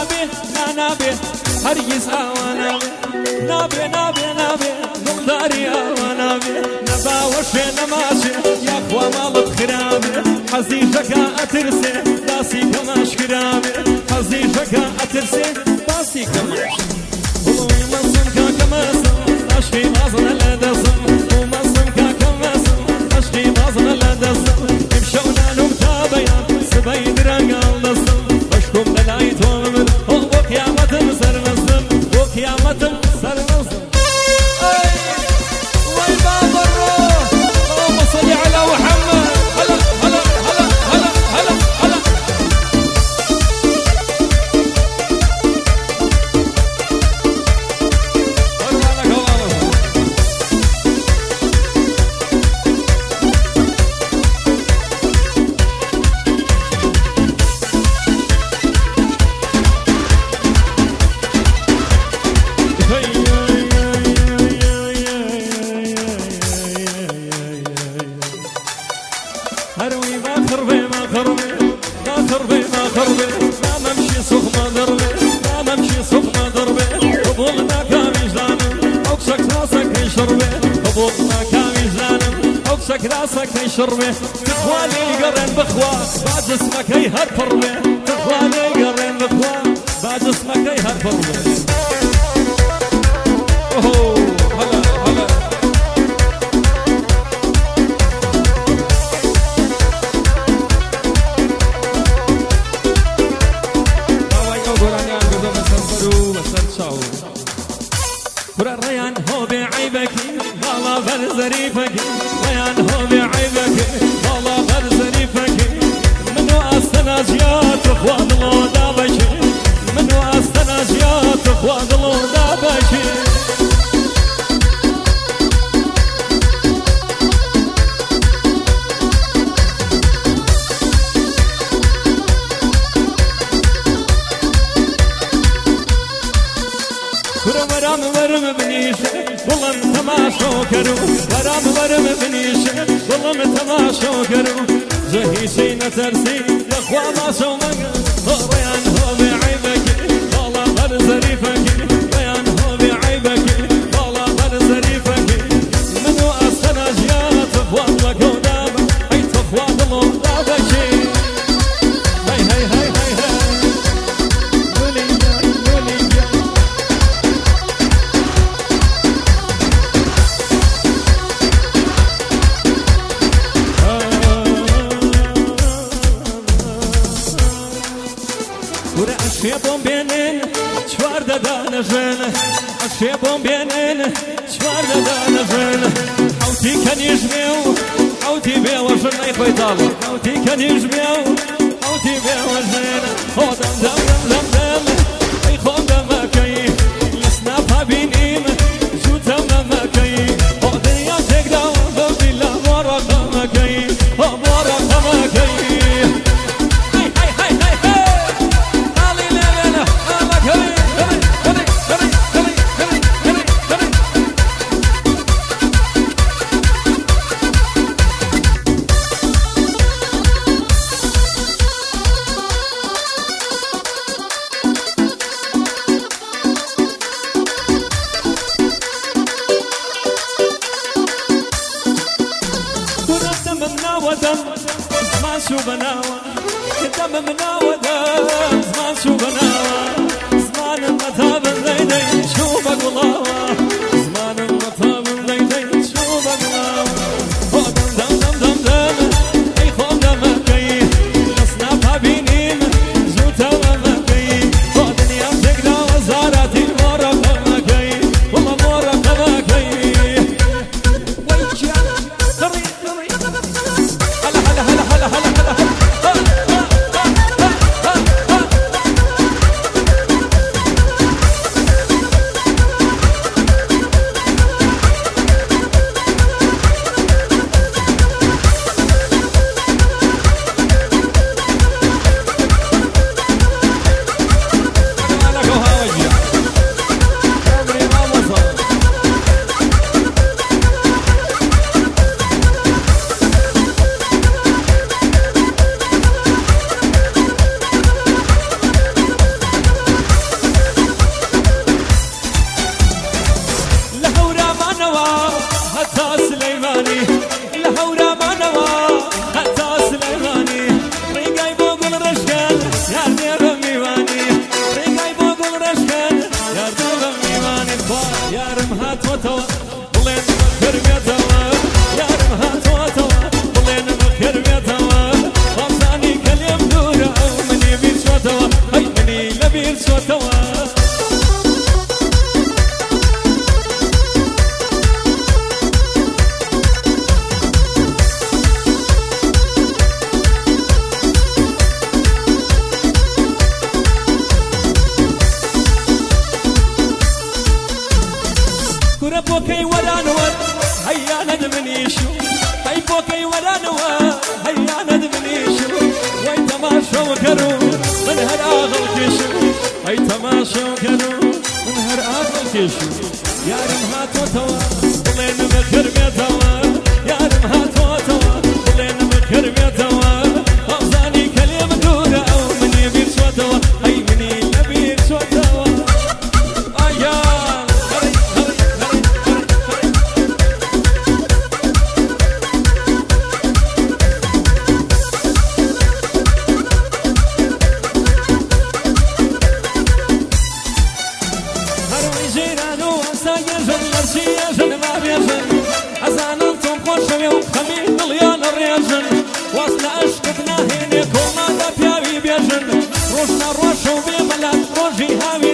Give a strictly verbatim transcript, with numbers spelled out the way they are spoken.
نابي لا نابي هريز اوانا نابي نابي نابي مقداري اوانا نبا وشي نماشي يا اخوة مالك خرابي حزي شكا اترسي داسي كماش خرابي حزي شكا اترسي داسي كماش ولوي مصم كاكا مصم اشكي مازن لدسم ومصم كاكا مصم اشكي مازن لدسم امشونا نمتابيا سبين رقال دسم اشكم للايت ومن وقيامة سر نسم وقيامة سر نسم ويباب الروح اللهم صل على محمد هلا هلا هلا هلا هلا هلا هروي ما خربي ما خربي ما خربي ما خربي ما ممشي سوق ما دربي ما ممشي سوق ما دربي قبولنا كامي جانم اوكسك راسك يشربي قبولنا كامي جانم اوكسك راسك يشربي تخوالي قرن بخوا بعد اسمك يهر فربي تخوالي قرن بخوا بعد اسمك يهر فربي اوه هلا هلا كرة ريان هو بعيبك والله برزريفك ريان هو بعيبك والله برزريفك منو استناجيات اخوان الله دابشي منو استناجيات اخوان الله دابشي ورم ورم بنيشه والله تماشو کرو ورم ورم بنيشه والله تماشو کرو زهي سينا ترسي لخوا ما سو مگر ريان هو بعيبك والله غير ظريفك ريان هو بعيبك والله غير ظريفك منو استناجيات والله كوداب اي تخوا الله دابشي هاي هاي هاي هاي هاي اشيبون بينن شوار دانا جن اشيبون بينن شوار دانا جن حوتي كان يجمعو حوتي بيو جن اي خويطال حوتي كان يجمعو حوتي بيو جن هو دم دم دم دم اي خون دم كي لسنا فابينيم شو دم دم كي هو دنيا تقدر بالله ورا دم كي هو ورا دم كي زمان شو بناوى دم مناوى دم زمان شو بناوى زمان المطاب الليلي شو بقلاوى زمان المطاب الليلي شو بقلاوى هو دم دم دم دم دم اي خوم دم كي لسنا فابينيم زوتا ومكي هو دنيا تقدر وزارتي مورا فمكي والله مورا فمكي ويجي هري هري هلا هلا هلا هلا هلا هلا هاتوتەوە بڵێن بەکرمێتەوە یارم هاتوتەوە بڵێن بەکرمێتەوە وەزانی کە لێم دوورە ئەو منی بیر چۆتەوە ئەی منی لە بیر چۆتەوە كورة بوكي ولا نور هيا ندمنيشو هاي بوكي ولا نور هيا ندمنيشو وي تماشا وكرو من هر آغل كيشو هاي تماشا وكرو من هر آغل كيشو يارم هاتو توا بلين بكر بيتوا يارم هاتو توا بلين بكر بيتوا أغزاني كلمة دورة أو مني بير سوتوا هاي مني لبير سوتوا آيا وصل أشكتنا هيني كوما دا بياوي بيجن روشنا روشو بملات روجي هاوي